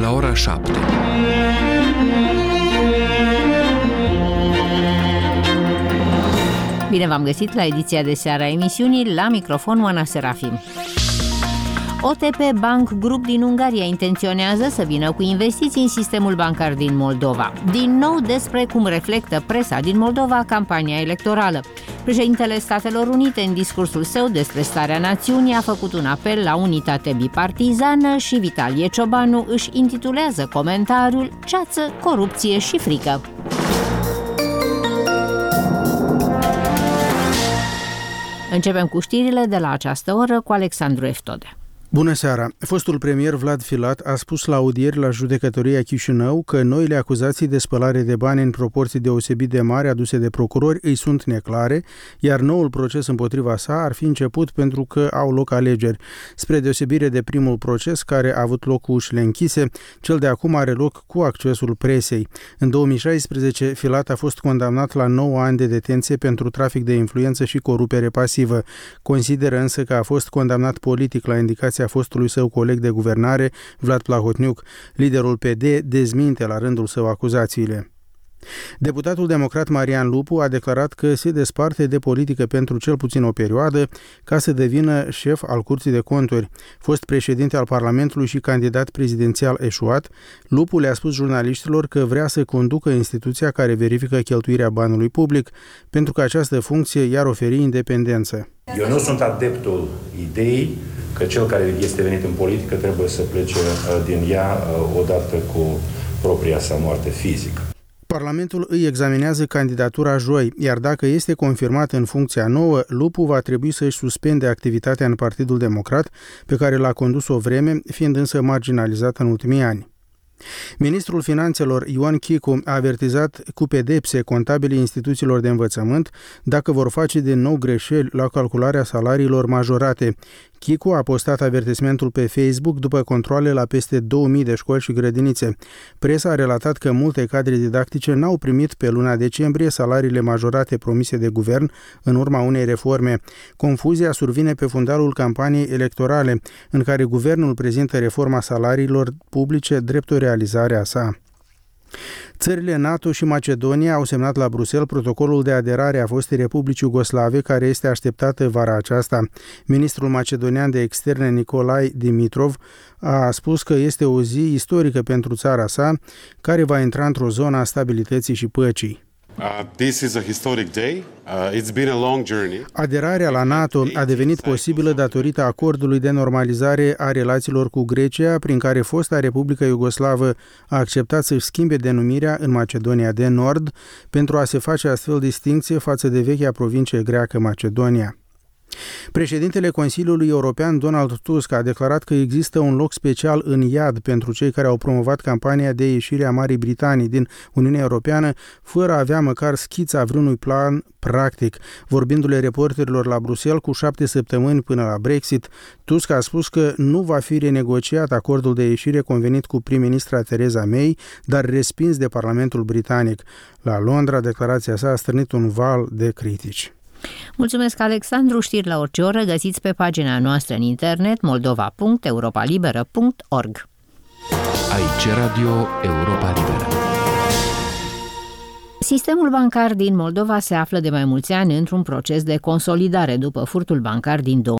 la ora 7. Bine v-am găsit la ediția de seară a emisiunii, la microfon Oana Serafim. OTP Bank Group din Ungaria intenționează să vină cu investiții în sistemul bancar din Moldova. Din nou despre cum reflectă presa din Moldova campania electorală. Președintele Statelor Unite, în discursul său despre starea națiunii, a făcut un apel la unitate bipartizană și Vitalie Ciobanu își intitulează comentariul "Ceață, corupție și frică". Începem cu știrile de la această oră cu Alexandru Eftode. Bună seara! Fostul premier Vlad Filat a spus la audieri la judecătoria Chișinău că noile acuzații de spălare de bani în proporții deosebit de mari aduse de procurori îi sunt neclare, iar noul proces împotriva sa ar fi început pentru că au loc alegeri. Spre deosebire de primul proces, care a avut loc cu ușile închise, cel de acum are loc cu accesul presei. În 2016, Filat a fost condamnat la 9 ani de detenție pentru trafic de influență și corupere pasivă. Consideră însă că a fost condamnat politic la indicația fostului său coleg de guvernare, Vlad Plahotniuc. Liderul PD dezminte la rândul său acuzațiile. Deputatul democrat Marian Lupu a declarat că se desparte de politică pentru cel puțin o perioadă ca să devină șef al Curții de Conturi. Fost președinte al Parlamentului și candidat prezidențial eșuat, Lupu le-a spus jurnaliștilor că vrea să conducă instituția care verifică cheltuirea banului public, pentru că această funcție i-ar oferi independență. Eu nu sunt adeptul ideii că cel care este venit în politică trebuie să plece din ea odată cu propria sa moarte fizică. Parlamentul îi examinează candidatura joi, iar dacă este confirmat în funcția nouă, Lupu va trebui să-și suspende activitatea în Partidul Democrat, pe care l-a condus o vreme, fiind însă marginalizat în ultimii ani. Ministrul Finanțelor Ioan Chicu a avertizat cu pedepse contabilii instituțiilor de învățământ dacă vor face din nou greșeli la calcularea salariilor majorate. Chicu a postat avertismentul pe Facebook după controale la peste 2000 de școli și grădinițe. Presa a relatat că multe cadre didactice n-au primit pe luna decembrie salariile majorate promise de guvern în urma unei reforme. Confuzia survine pe fundalul campaniei electorale, în care guvernul prezintă reforma salariilor publice drept o realizare a sa. Țările NATO și Macedonia au semnat la Bruxelles protocolul de aderare a fostei Republici Iugoslave, care este așteptată vara aceasta. Ministrul macedonian de externe Nicolae Dimitrov a spus că este o zi istorică pentru țara sa, care va intra într-o zonă a stabilității și păcii. This is a historic day. It's been a long journey. Aderarea la NATO a devenit posibilă datorită acordului de normalizare a relațiilor cu Grecia, prin care fosta Republică Iugoslavă a acceptat să-și schimbe denumirea în Macedonia de Nord, pentru a se face astfel distincție față de vechea provincie greacă Macedonia. Președintele Consiliului European Donald Tusk a declarat că există un loc special în iad pentru cei care au promovat campania de ieșire a Marii Britanii din Uniunea Europeană fără a avea măcar schița vreunui plan practic. Vorbindu-le reporterilor la Bruxelles cu 7 săptămâni până la Brexit, Tusk a spus că nu va fi renegociat acordul de ieșire convenit cu prim-ministra Theresa May, dar respins de Parlamentul Britanic. La Londra, declarația sa a stârnit un val de critici. Mulțumesc, Alexandru. Știri la orice oră găsiți pe pagina noastră în internet moldova.europalibera.org. Aici Radio Europa Liberă. Sistemul bancar din Moldova se află de mai mulți ani într-un proces de consolidare după furtul bancar din